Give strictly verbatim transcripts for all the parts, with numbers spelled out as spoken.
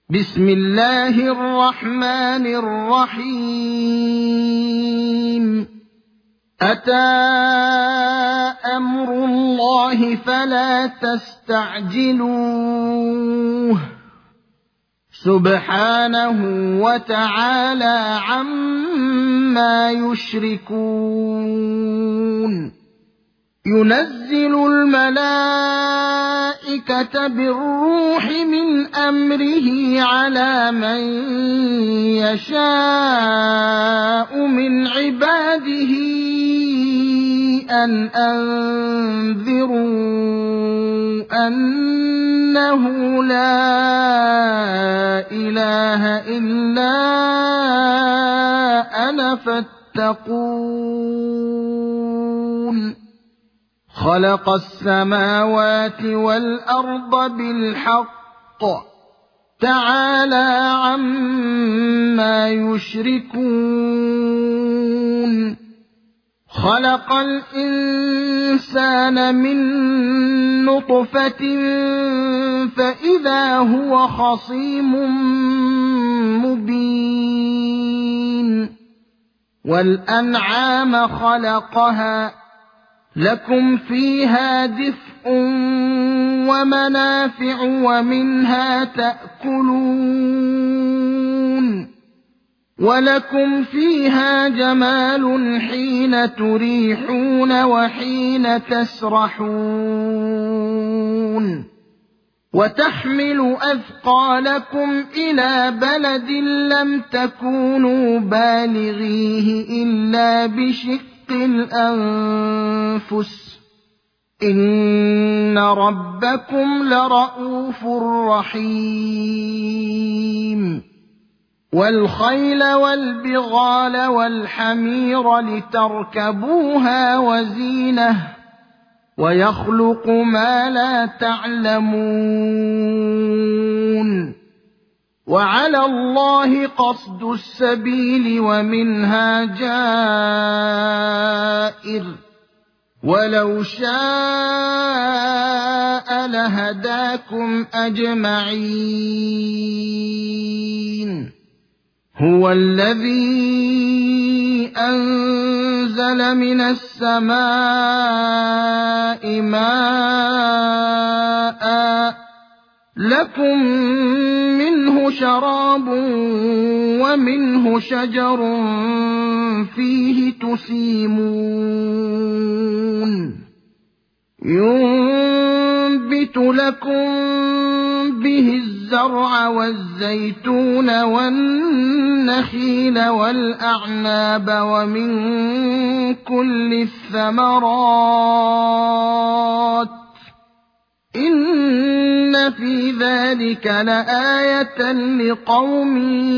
بسم الله الرحمن الرحيم أتى أمر الله فلا تستعجلوه سبحانه وتعالى عما يشركون ينزل الملائكة بالروح من أمره على من يشاء من عباده أن أنذروا أنه لا إله إلا أنا فاتقون خلق السماوات والأرض بالحق تعالى عما يشركون خلق الإنسان من نطفة فإذا هو خصيم مبين والأنعام خلقها لكم فيها دفء ومنافع ومنها تأكلون ولكم فيها جمال حين تريحون وحين تسرحون وتحمل أثقالكم إلى بلد لم تكونوا بالغيه إلا بشق الأنفس إن ربكم لرءوف رحيم والخيل والبغال والحمير لتركبوها وزينة ويخلق ما لا تعلمون وعلى الله قصد السبيل ومنها جائر ولو شاء لهداكم أجمعين هو الذي أنزل من السماء ماء لكم منه شراب ومنه شجر فيه تسيمون ينبت لكم به الزرع والزيتون والنخيل والأعناب ومن كل الثمرات إن في ذلك لآية لقوم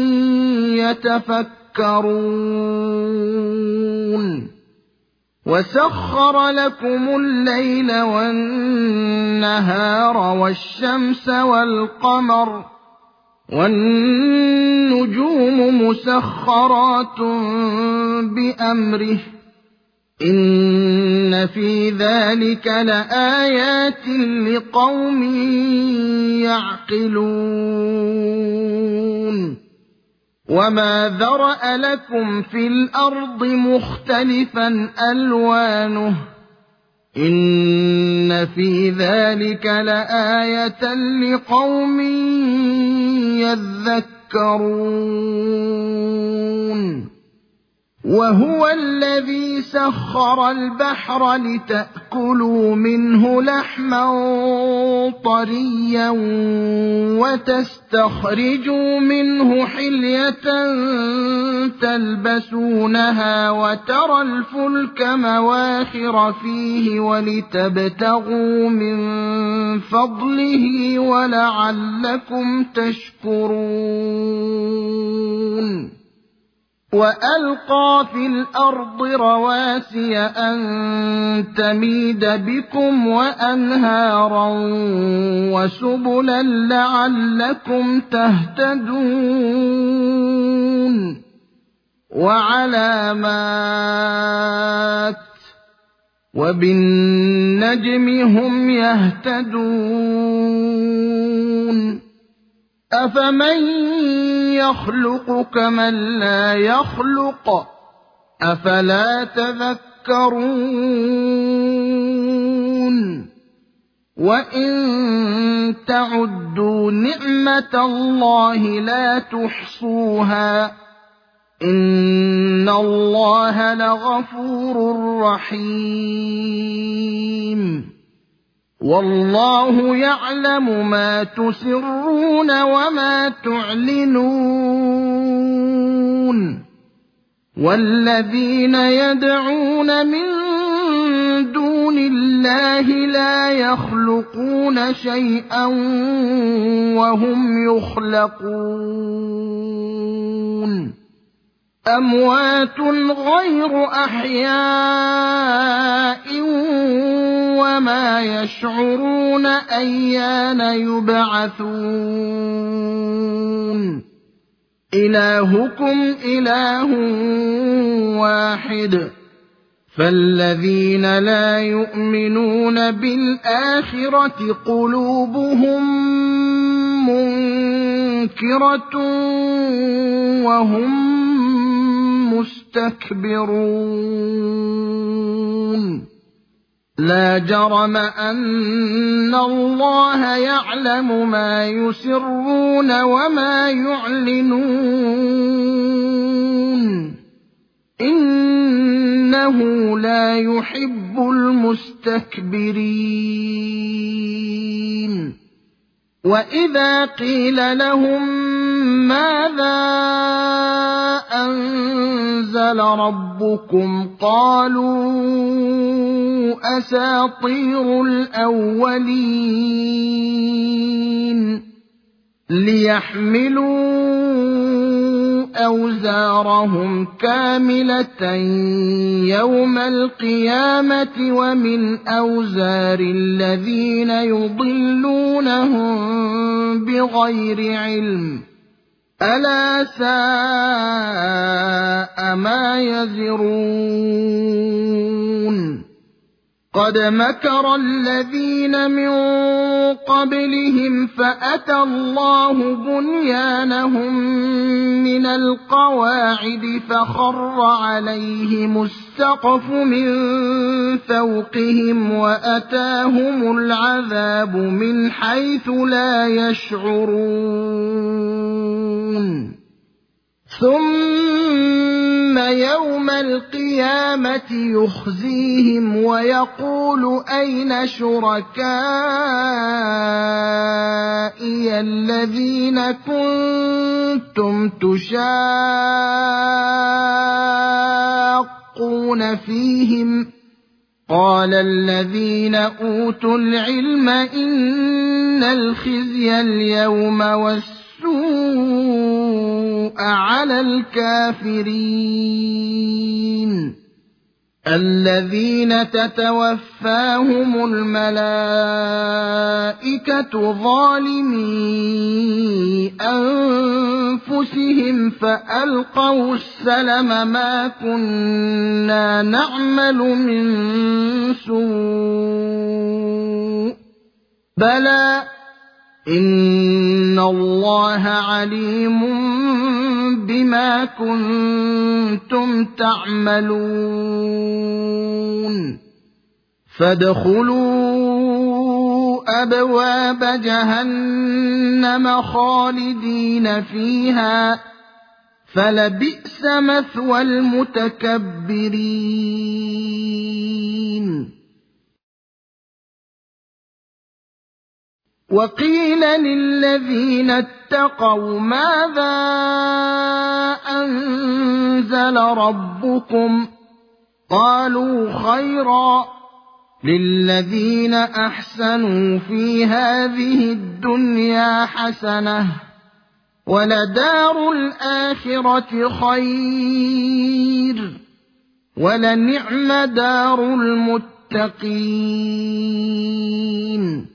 يتفكرون وسخر لكم الليل والنهار والشمس والقمر والنجوم مسخرات بأمره إن في ذلك لآيات لقوم يعقلون وما ذرأ لكم في الأرض مختلفا ألوانه إن في ذلك لآية لقوم يذكرون وهو الذي سخر البحر لتأكلوا منه لحما طريا وتستخرجوا منه حلية تلبسونها وترى الفلك مواخر فيه ولتبتغوا من فضله ولعلكم تشكرون وألقى في الأرض رواسي أن تميد بكم وأنهارا وسبلا لعلكم تهتدون وعلامات وبالنجم هم يهتدون أفمن يخلق كمن لا يخلق أفلا تذكرون وإن تعدوا نعمة الله لا تحصوها إن الله لغفور رحيم والله يعلم ما تسرون وما تعلنون والذين يدعون من دون الله لا يخلقون شيئا وهم يخلقون أموات غير أحياء وما يشعرون أيان يبعثون إلهكم إله واحد فالذين لا يؤمنون بالآخرة قلوبهم منكرة وهم مستكبرون لا جرم أن الله يعلم ما يسرون وما يعلنون إنه لا يحب المستكبرين وإذا قيل لهم ماذا أنزل ربكم قالوا أساطير الأولين ليحملوا أوزارهم كاملة يوم القيامة ومن أوزار الذين يضلونهم بغير علم ألا ساء ما يزرون قد مكر الذين من قبلهم فأتى الله بنيانهم من القواعد فخر عليهم السقف من فوقهم وأتاهم العذاب من حيث لا يشعرون ثم يوم القيامة يخزيهم ويقول أين شركائي الذين كنتم تشاقون فيهم قال الذين أوتوا العلم إن الخزي اليوم والسوء على الكافرين الذين تتوفاهم الملائكة ظالمي أنفسهم فألقوا السلم ما كنا نعمل من سوء بلى إن الله عليم بما كنتم تعملون فادخلوا أبواب جهنم خالدين فيها فلبئس مثوى المتكبرين وقيل للذين اتقوا ماذا أنزل ربكم قالوا خيرا للذين أحسنوا في هذه الدنيا حسنة ولدار الآخرة خير ولنعم دار المتقين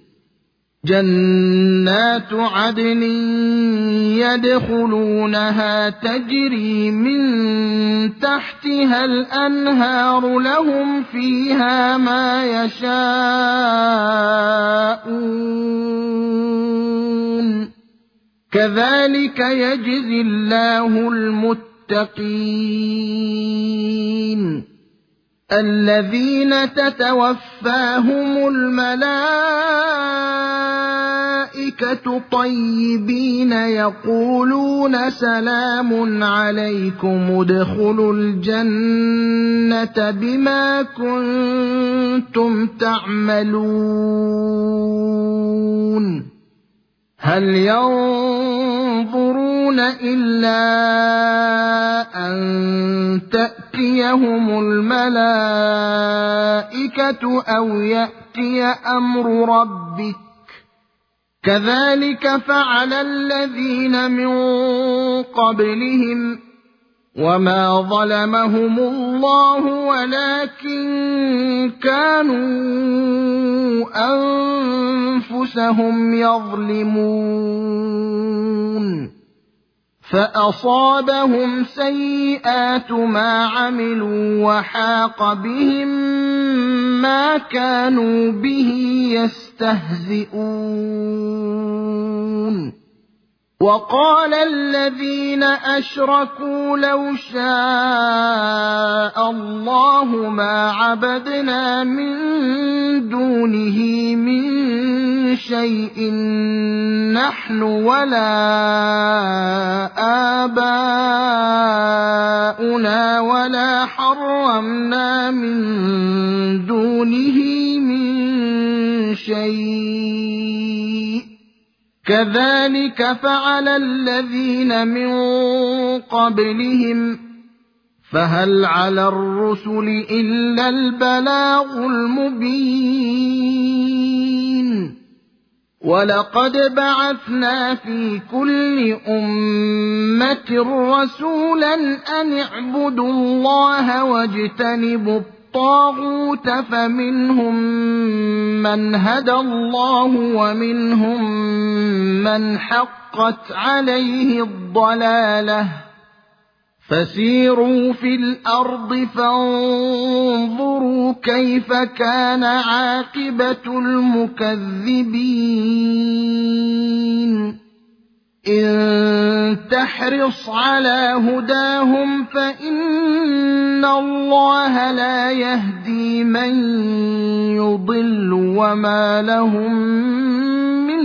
جنات عدن يدخلونها تجري من تحتها الأنهار لهم فيها ما يشاءون كذلك يجزي الله المتقين الذين تتوفاهم الملائكة طيبين يقولون سلام عليكم ادخلوا الجنة بما كنتم تعملون هل ينظرون إلا أن تأتيهم الملائكة أو يأتي أمر ربك كذلك فعل الذين من قبلهم وما ظلمهم الله ولكن كانوا أنفسهم يظلمون فأصابهم سيئات ما عملوا وحاق بهم ما كانوا به يستهزئون وقال الذين أشركوا لو شاء الله ما عبدنا من دونه من شيء نحن ولا آباؤنا ولا حرمنا من دونه من شيء كذلك فعل الذين من قبلهم فهل على الرسل إلا البلاغ المبين ولقد بعثنا في كل أمة رسولا أن اعبدوا الله واجتنبوا الطاغوت فمنهم من هدى الله ومنهم من حقت عليه الضلالة فسيروا في الأرض فانظروا كيف كان عاقبة المكذبين إن تحرص على هداهم فإن الله لا يهدي من يضل وما لهم من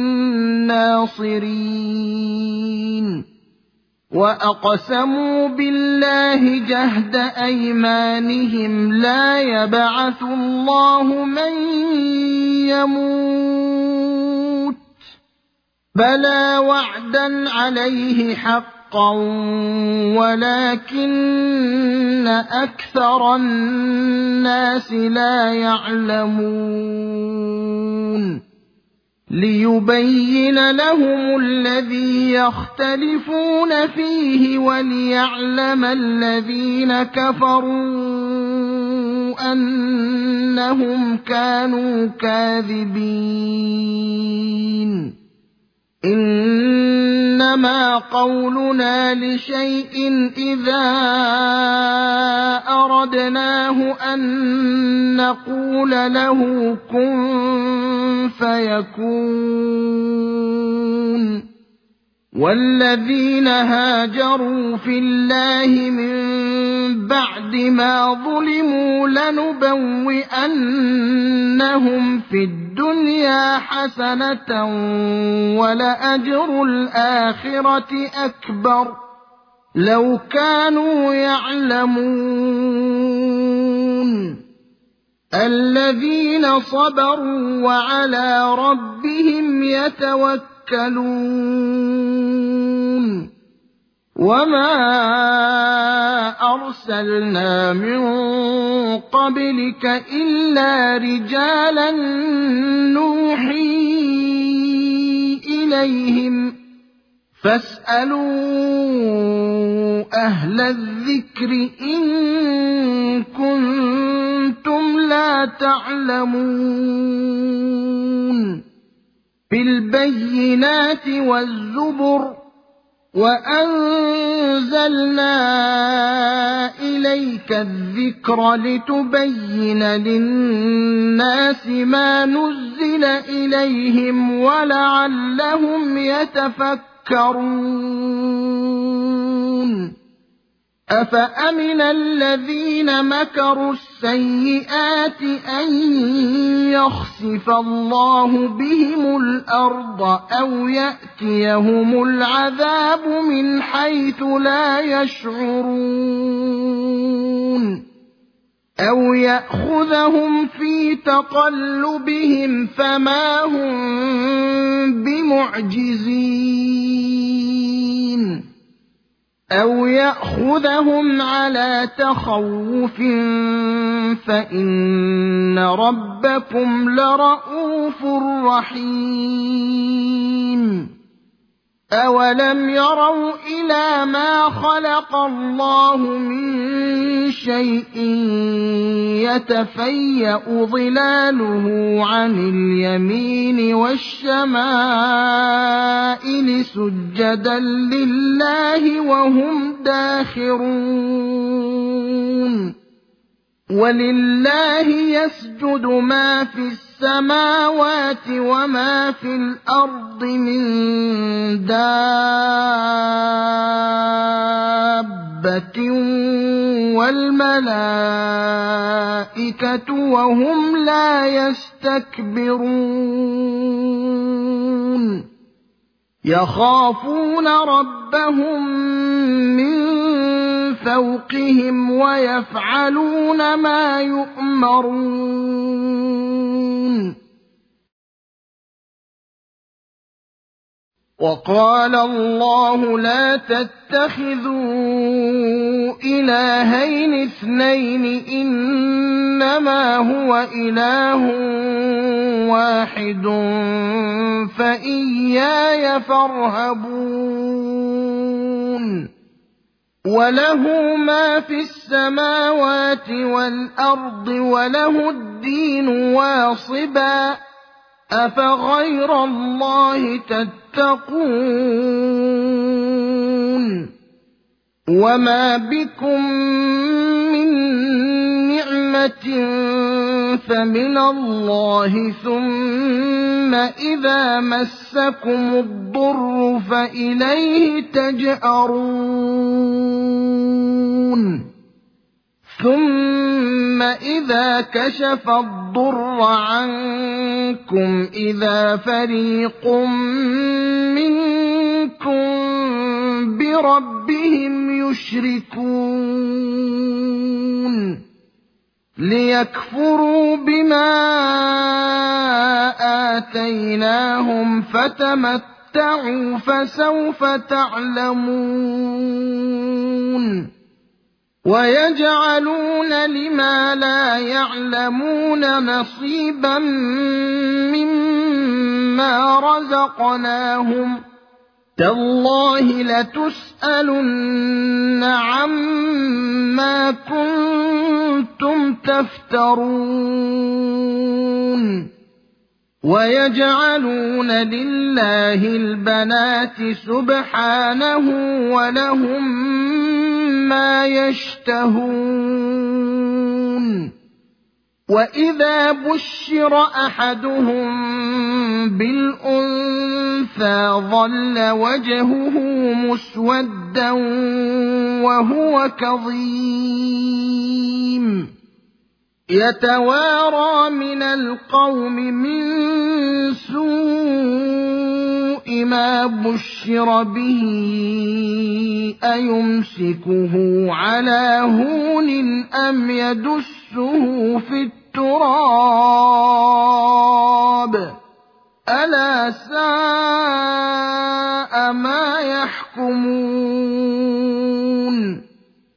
ناصرين وأقسموا بالله جهد أيمانهم لا يبعث الله من يموت بلى وعدا عليه حقا ولكن أكثر الناس لا يعلمون ليبين لهم الذي يختلفون فيه وليعلم الذين كفروا أنهم كانوا كاذبين إنما قولنا لشيء إذا أردناه أن نقول له كن فيكون والذين هاجروا في الله من بعد ما ظلموا لنبوئنهم في الدنيا حسنة ولأجر الآخرة أكبر لو كانوا يعلمون الذين صبروا وعلى ربهم يتوكلون وما أرسلنا من قبلك إلا رجالا نوحي إليهم فاسألوا أهل الذكر إن كنتم لا تعلمون بالبينات والزبر وأنزلنا إليك الذكر لتبين للناس ما نزل إليهم ولعلهم يتفكرون يتفكرون أفأمن الذين مكروا السيئات أن يخسف الله بهم الأرض أو يأتيهم العذاب من حيث لا يشعرون أو يأخذهم في تقلبهم فما هم بمعجزين أو يأخذهم على تخوف فإن ربكم لرءوف رحيم أولم يروا إلى ما خلق الله من شيء يتفيأ ظلاله عن اليمين والشمائل سجدا لله وهم داخرون ولله يسجد ما في السماوات وما في الأرض من دابة والملائكة وهم لا يستكبرون يخافون ربهم من فوقهم ويفعلون ما يؤمرون وقال الله لا تتخذوا إلهين اثنين إنما هو إله واحد فإياي فارهبون وله ما في السماوات والأرض وله الدين واصبا أفغير الله تتقون وما بكم من نعمة فمن الله ثم إذا مسكم الضر فإليه تجأرون ثم إذا كشف الضر عنكم إذا فريق منكم بربهم يشركون ليكفروا بما آتيناهم فتمتعوا فسوف تعلمون ويجعلون لما لا يعلمون نصيبا مما رزقناهم تالله لتسألن عما كنتم تفترون ويجعلون لله البنات سبحانه ولهم ما يشتهون وإذا بشر أحدهم بالأنثى ظل وجهه مسودا وهو كظيم يتوارى من القوم من سوء ما بشر به أيمسكه على هون أم يدسه في التراب ألا ساء ما يحكمون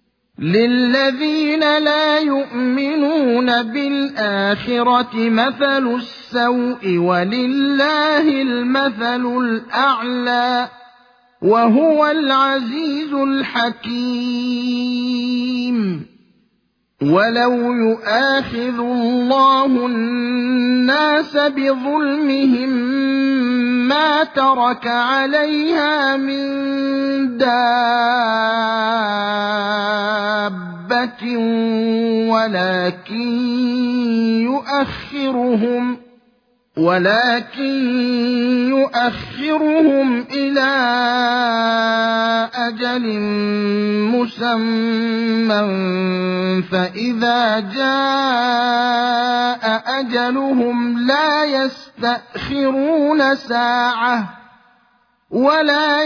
للذين لا يؤمنون بالآخرة مثل السوء ولله المثل الأعلى وهو العزيز الحكيم ولو يؤاخذ الله الناس بظلمهم ما ترك عليها من دابة ولكن يؤخرهم ولكن يؤخرهم إلى أجل مسمى فإذا جاء أجلهم لا يستأخرون ساعة ولا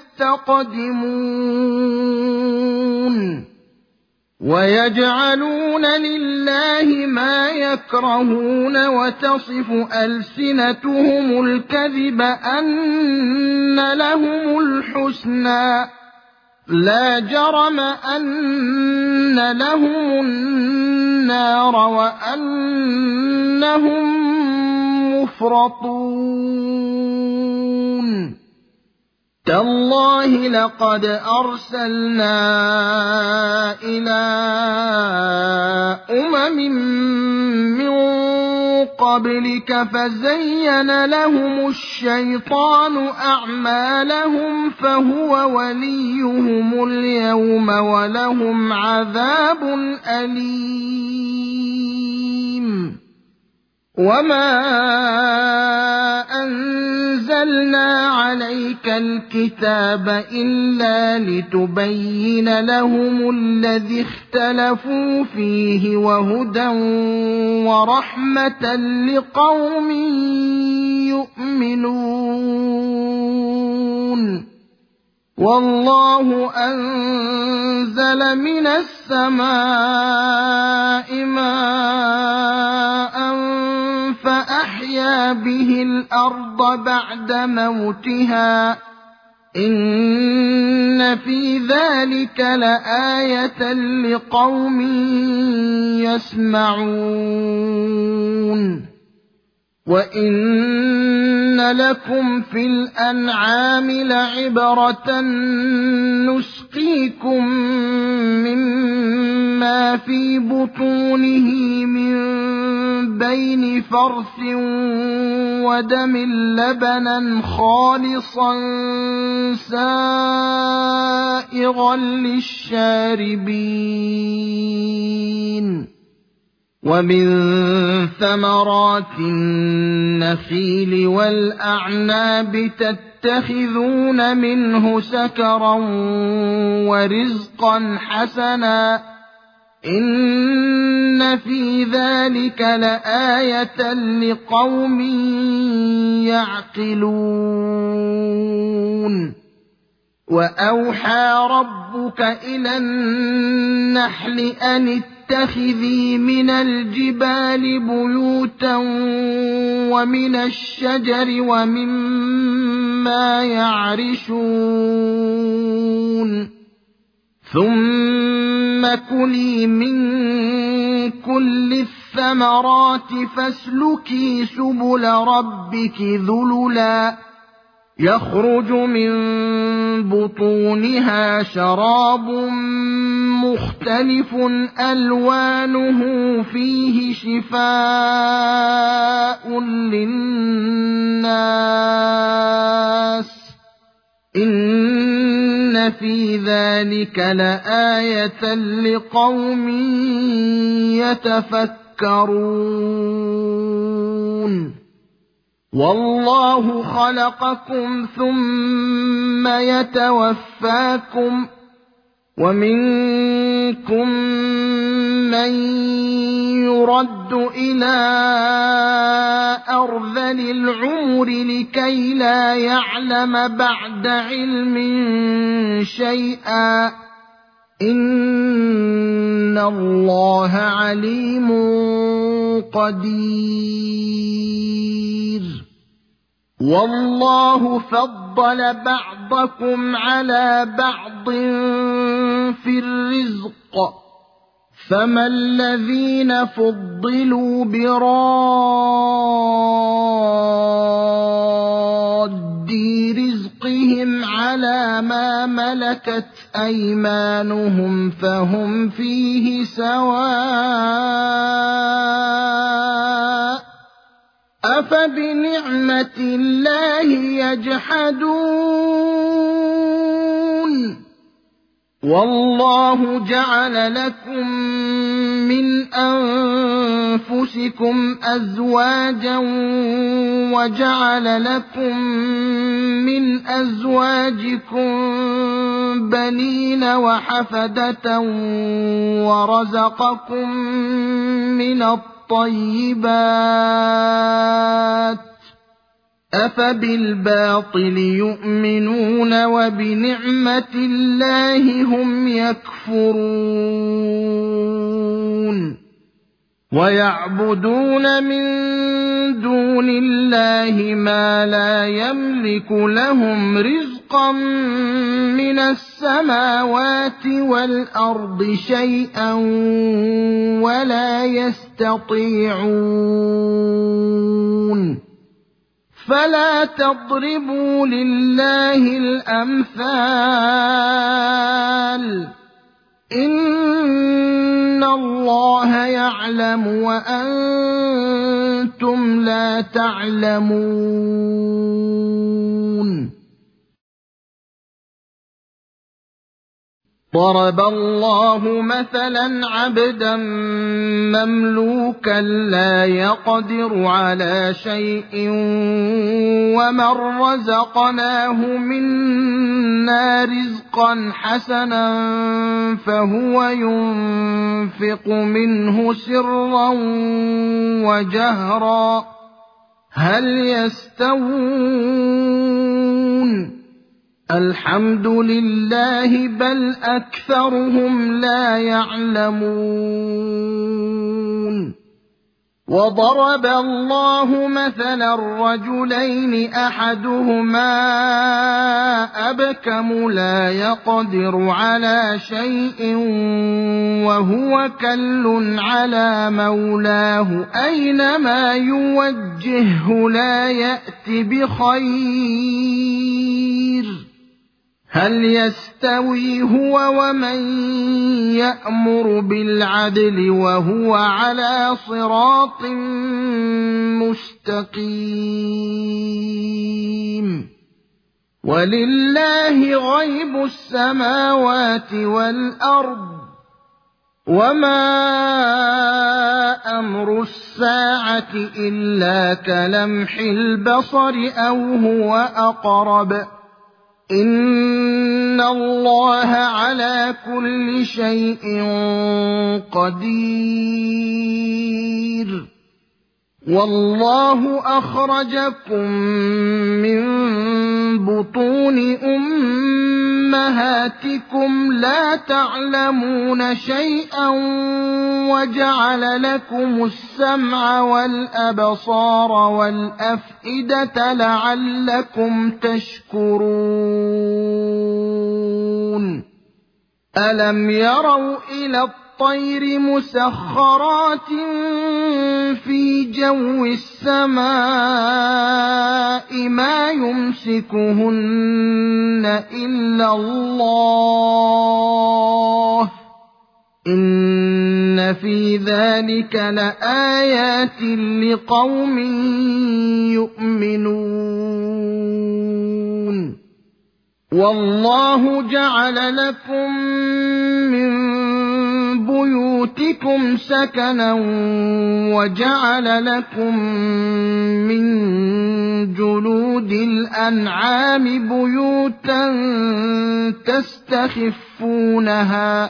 يستقدمون ويجعلون لله ما يكرهون وتصف ألسنتهم الكذب أن لهم الحسنى لا جرم أن لهم النار وأنهم مفرطون تالله لقد أرسلنا إلى أمم من قبلك فزين لهم الشيطان أعمالهم فهو وليهم اليوم ولهم عذاب أليم وما أنزلنا عليك الكتاب إلا لتبين لهم الذي اختلفوا فيه وهدى ورحمة لقوم يؤمنون والله أنزل من السماء ماء فأحيا به الأرض بعد موتها إن في ذلك لآية لقوم يسمعون وإن لكم في الأنعام لعبرة نسقيكم مما في بطونه من بين فرث ودم لبنا خالصا سائغا للشاربين ومن ثمرات النخيل والأعناب تتخذون منه سكرا ورزقا حسنا إن في ذلك لآية لقوم يعقلون وأوحى ربك إلى النحل أن اتخذي من الجبال بيوتا ومن الشجر ومما يعرشون ثم كلي من كل الثمرات فاسلكي سبل ربك ذللا يخرج من بطونها شراب مختلف ألوانه فيه شفاء للناس إن في ذلك لآية لقوم يتفكرون والله خلقكم ثم يتوفاكم ومنكم من يرد إلى أرذل العمر لكي لا يعلم بعد علم شيئا إن الله عليم قدير والله فضل بعضكم على بعض في الرزق فما الذين فضلوا براد رزقهم على ما ملكت أيمانهم فهم فيه سواء أفبنعمة الله يجحدون والله جعل لكم من أنفسكم أزواجا وجعل لكم من أزواجكم بنين وحفدة ورزقكم من الطيبات أفبالباطل يؤمنون وبنعمة الله هم يكفرون ويعبدون من دون الله ما لا يملك لهم رزقا من السماوات والأرض شيئا ولا يستطيعون فلا تضربوا لله الأمثال إن الله يعلم وأنتم لا تعلمون ضرب الله مثلا عبدا مملوكا لا يقدر على شيء ومن رزقناه منا رزقا حسنا فهو ينفق منه سرا وجهرا هل يستوون الحمد لله بل أكثرهم لا يعلمون وضرب الله مثلا الرجلين أحدهما أبكم لا يقدر على شيء وهو كل على مولاه أينما يوجهه لا يأت بخير هل يستوي هو ومن يأمر بالعدل وهو على صراط مستقيم ولله غيب السماوات والأرض وما أمر الساعة إلا كلمح البصر أو هو أقرب إن الله على كل شيء قدير والله أخرجكم من بطون أمهاتكم لا تعلمون شيئا وجعل لكم السمع والأبصار والأفئدة لعلكم تشكرون ألم يروا إلى الطير مسخرات في جو السماء ما يمسكهن إلا الله إن في ذلك لآيات لقوم يؤمنون والله جعل لكم من بيوتكم سكنا وجعل لكم من جلود الأنعام بيوتا تستخفونها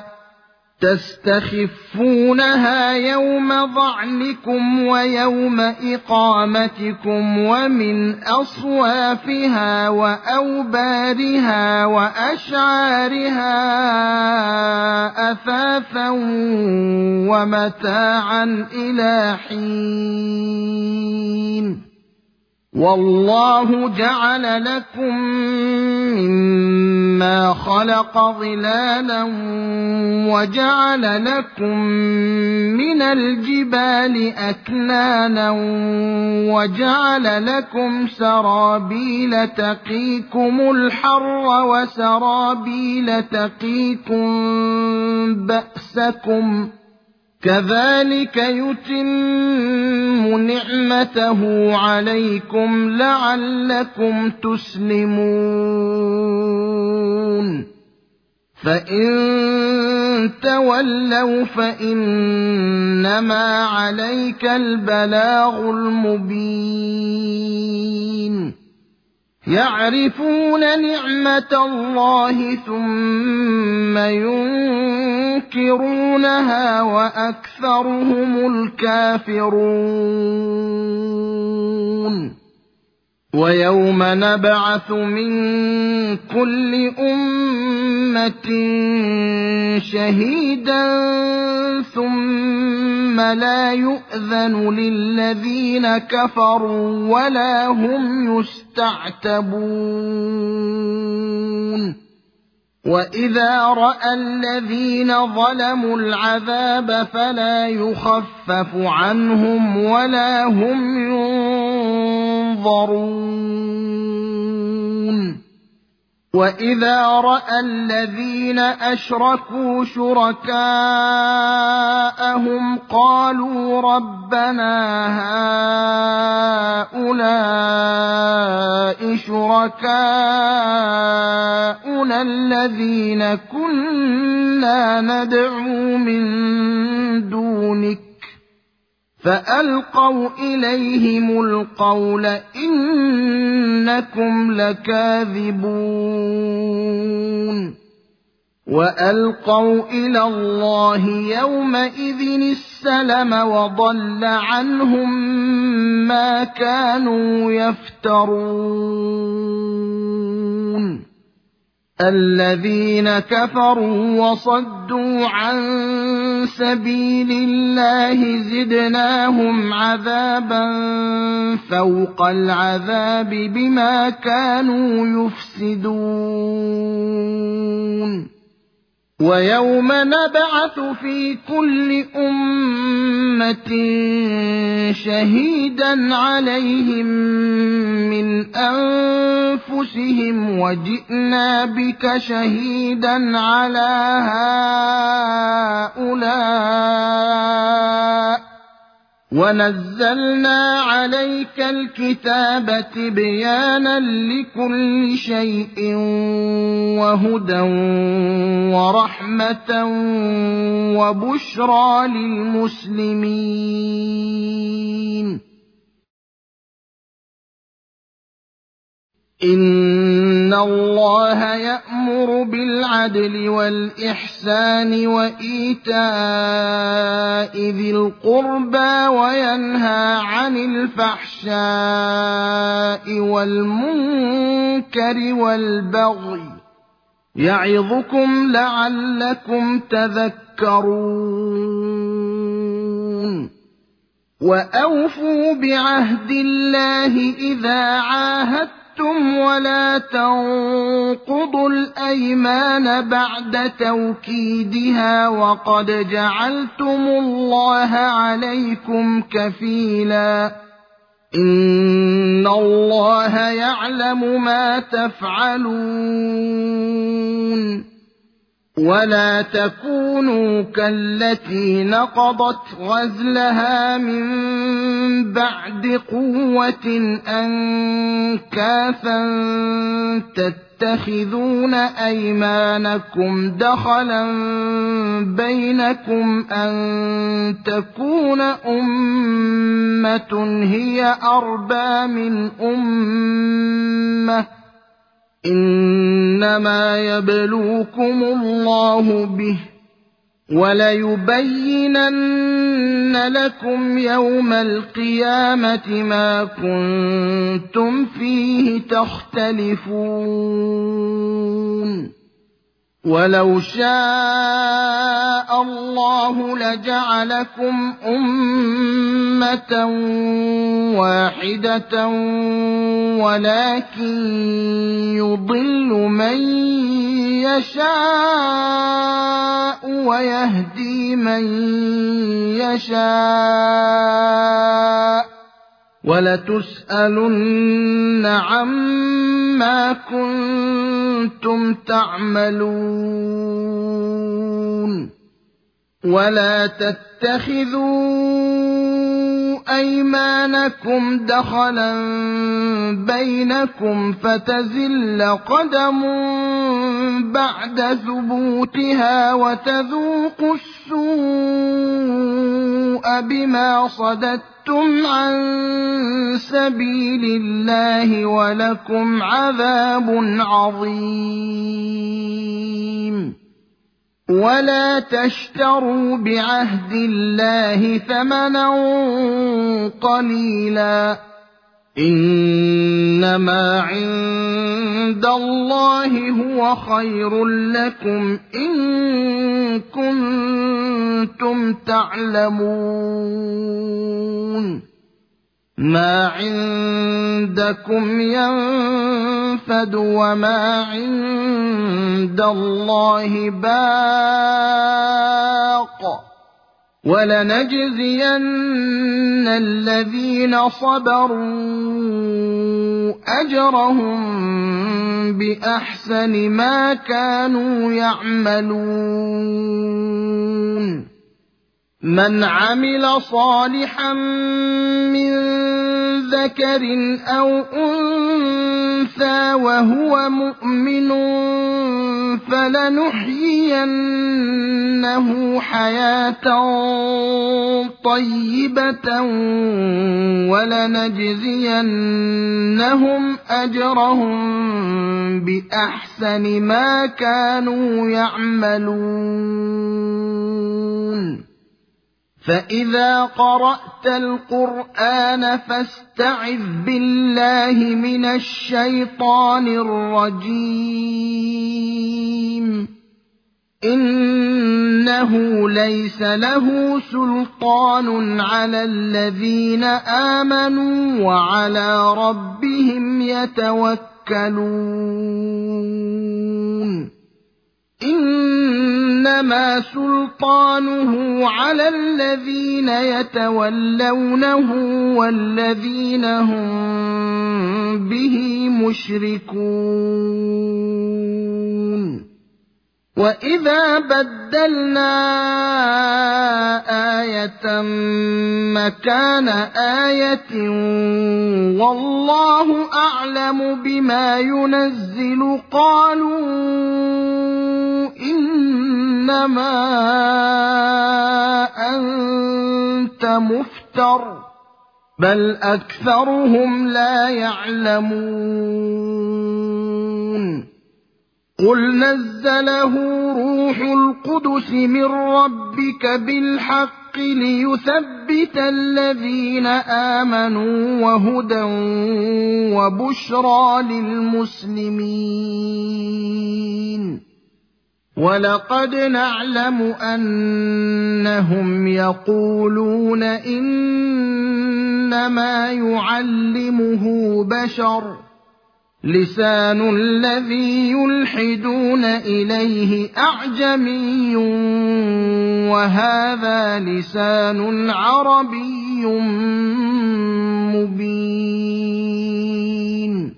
تستخفونها يوم ظعنكم ويوم إقامتكم ومن أصوافها وأوبارها وأشعارها أثاثا ومتاعا إلى حين والله جعل لكم مما خلق ظلالا وجعل لكم من الجبال أكنانا وجعل لكم سرابيل تقيكم الحر وسرابيل تقيكم بأسكم كذلك يتم نعمته عليكم لعلكم تسلمون فإن تولوا فإنما عليك البلاغ المبين يعرفون نعمة الله ثم ينكرونها وأكثرهم الكافرون ويوم نبعث من كل أمة شهيدا ثم لا يؤذن للذين كفروا ولا هم يستعتبون وإذا رأى الذين ظلموا العذاب فلا يخفف عنهم ولا هم ينظرون وإذا رأى الذين أشركوا شركاءهم قالوا ربنا هؤلاء شركاؤنا الذين كنا ندعو من دونك فألقوا إليهم القول إنكم لكاذبون وألقوا إلى الله يومئذ السلم وضل عنهم ما كانوا يفترون الذين كفروا وصدوا عن سبيل الله زدناهم عذابا فوق العذاب بما كانوا يفسدون ويوم نبعث في كل أمة شهيدا عليهم من أنفسهم وجئنا بك شهيدا على هؤلاء ونزلنا عليك الكتاب تبيانا لكل شيء وهدى ورحمة وبشرى للمسلمين إن الله يأمر بالعدل والإحسان وإيتاء ذي القربى وينهى عن الفحشاء والمنكر والبغي يعظكم لعلكم تذكرون وأوفوا بعهد الله إذا عاهدتم ولا تنقضوا الأيمان بعد توكيدها وقد جعلتم الله عليكم كفيلا إن الله يعلم ما تفعلون ولا تكونوا كالتي نقضت غزلها من بعد قوة أنكاثا تتخذون أيمانكم دخلا بينكم أن تكون أمة هي أربى من أمة إنما يبلوكم الله به وليبينن لكم يوم القيامة ما كنتم فيه تختلفون ولو شاء الله لجعلكم أمة واحدة ولكن يضل من يشاء ويهدي من يشاء ولتسألن عما كنتم تعملون ولا تتخذوا أيمانكم دخلا بينكم فتزل قدم بعد ثبوتها وتذوقوا السوء بما صددتم عن سبيل الله ولكم عذاب عظيم. ولا تشتروا بعهد الله ثمنا قليلا إنما عند الله هو خير لكم إن كنتم تعلمون. ما عندكم ينفد وما عند الله باق ولنجزين الذين صبروا أجرهم بأحسن ما كانوا يعملون. من عمل صالحا من ذكر أو أنثى وهو مؤمن فلنحيينه حياة طيبة ولنجزينهم أجرهم بأحسن ما كانوا يعملون. فإذا قرأت القرآن فاستعذ بالله من الشيطان الرجيم. إنه ليس له سلطان على الذين آمنوا وعلى ربهم يتوكلون. إنما سلطانه على الذين يتولونه والذين هم به مشركون. وإذا بدلنا آية مكان آية والله أعلم بما ينزل قالوا إنما أنت مفتر بل أكثرهم لا يعلمون. قل نزله روح القدس من ربك بالحق ليثبت الذين آمنوا وهدى وبشرى للمسلمين. ولقد نعلم أنهم يقولون إنما يعلمه بشر لسان الذي يلحدون إليه أعجمي وهذا لسان عربي مبين.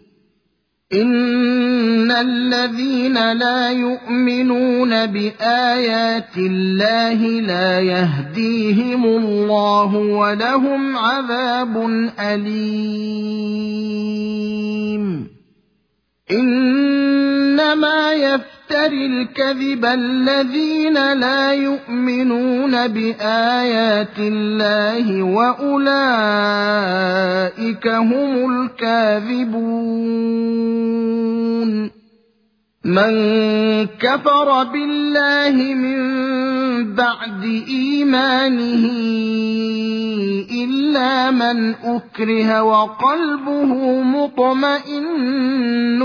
إن الذين لا يؤمنون بآيات الله لا يهديهم الله ولهم عذاب أليم. إنما يفتري الكذب الذين لا يؤمنون بآيات الله وأولئك هم الكاذبون. من كفر بالله من بعد إيمانه إلا من أكره وقلبه مطمئن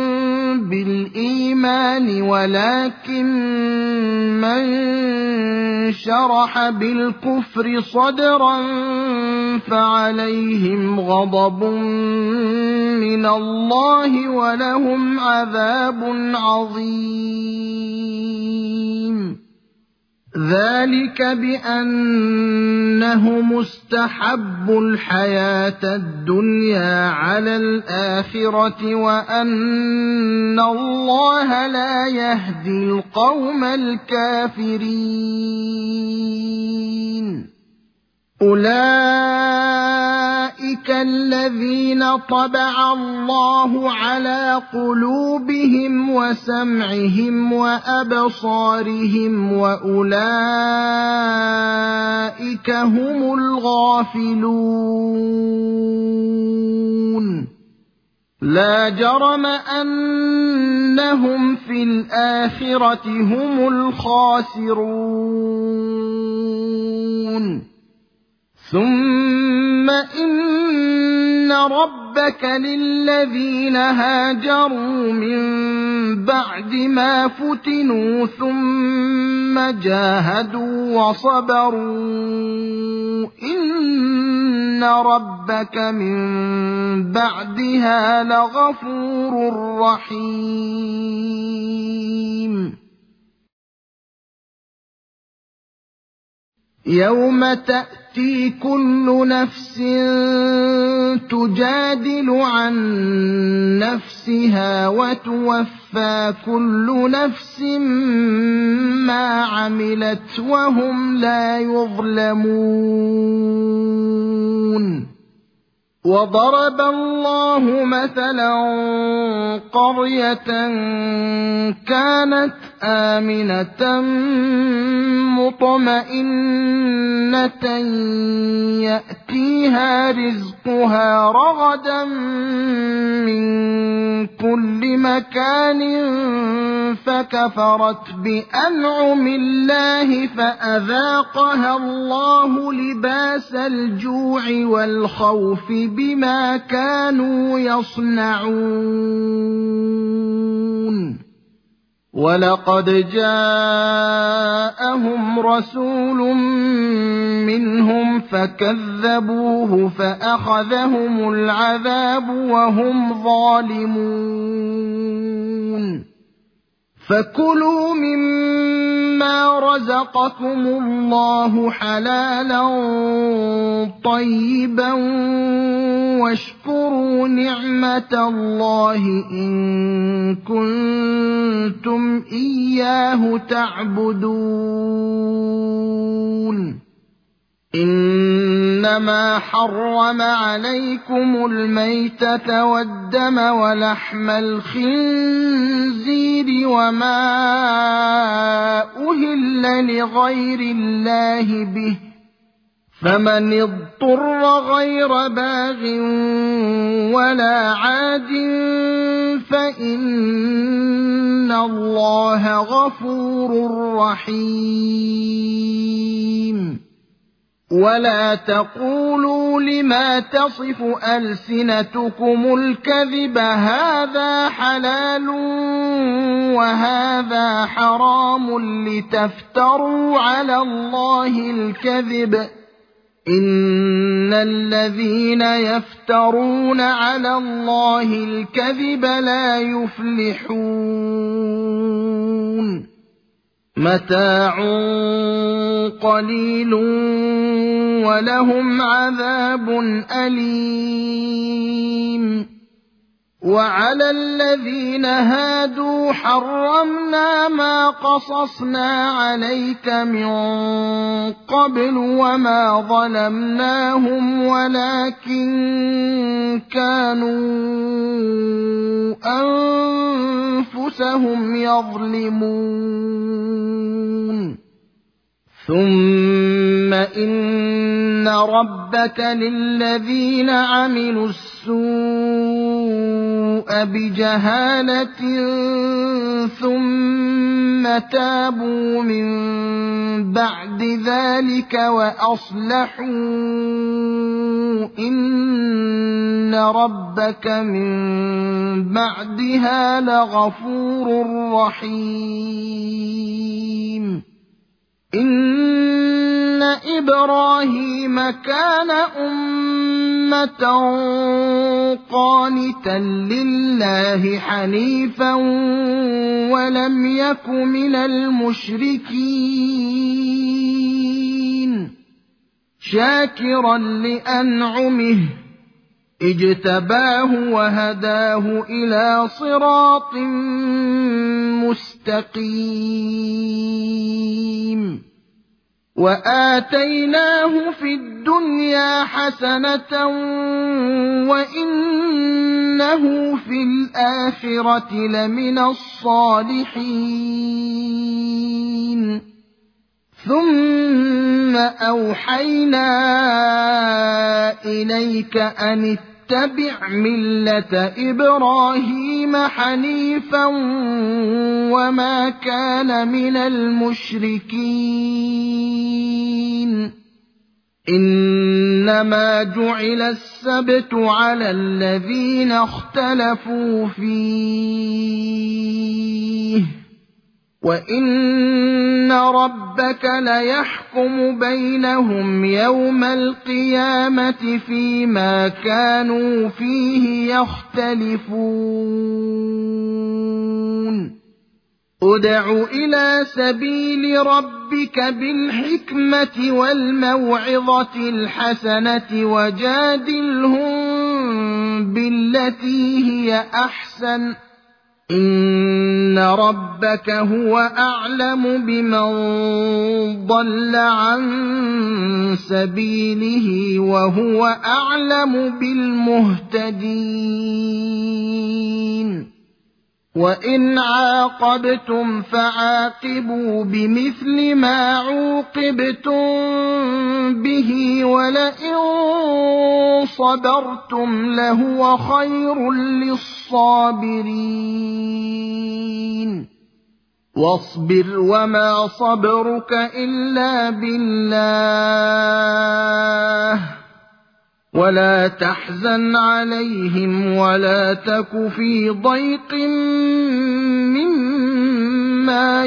بالإيمان ولكن من شرح بالكفر صدرا فعليهم غضب من الله ولهم عذاب عظيم. ذلك بأنه مستحب الحياة الدنيا على الآخرة وأن الله لا يهدي القوم الكافرين. أولئك الذين طبع الله على قلوبهم وسمعهم وأبصارهم وأولئك هم الغافلون لا جرم أنهم في الآخرة هم الخاسرون ثم إن ربك للذين هاجروا من بعد ما فتنوا ثم جاهدوا وصبروا إن ربك من بعدها لغفور رحيم يوم تأتي كل نفس تجادل عن نفسها وتوفى كل نفس ما عملت وهم لا يظلمون وضرب الله مثلا قرية كانت آمنة مطمئنة يأتيها رزقها رغدا من كل مكان فكفرت بأنعم الله فأذاقها الله لباس الجوع والخوف بما كانوا يصنعون ولقد جاءهم رسول منهم فكذبوه فأخذهم العذاب وهم ظالمون فكلوا مما رزقكم الله حلالا طيبا واشكروا نعمة الله إن كنتم إياه تعبدون إنما حرم عليكم الميتة والدم ولحم الخنزير وما أهل لغير الله به فمن اضطر غير باغ ولا عاد فإن الله غفور رحيم ولا تقولوا لما تصف ألسنتكم الكذب هذا حلال وهذا حرام لتفتروا على الله الكذب إن الذين يفترون على الله الكذب لا يفلحون متاع قليل ولهم عذاب أليم وعلى الذين هادوا حرمنا ما قصصنا عليك من قبل وما ظلمناهم ولكن كانوا أنفسهم يظلمون ثم إن ربك للذين عملوا السوء بجهالة ثم تابوا من بعد ذلك وأصلحوا إن ربك من بعدها لغفور رحيم إن إبراهيم كان أمة قانتا لله حنيفا ولم يك من المشركين شاكرا لأنعمه اجتباه وهداه إلى صراط مستقيم وآتيناه في الدنيا حسنة وإنه في الآخرة لمن الصالحين ثم أوحينا إليك أن اتبع ملة إبراهيم حنيفا وما كان من المشركين إنما جعل السبت على الذين اختلفوا فيه وإن ربك ليحكم بينهم يوم القيامة فيما كانوا فيه يختلفون ادع إلى سبيل ربك بالحكمة والموعظة الحسنة وجادلهم بالتي هي أحسن إن ربك هو أعلم بمن ضل عن سبيله وهو أعلم بالمهتدين وإن عاقبتم فعاقبوا بمثل ما عوقبتم به ولئن صبرتم لهو خير للصابرين واصبر وما صبرك إلا بالله ولا تحزن عليهم ولا تك في ضيق مما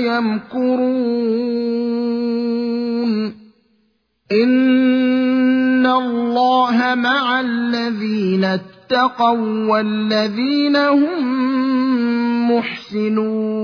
يمكرون إن الله مع الذين اتقوا والذين هم محسنون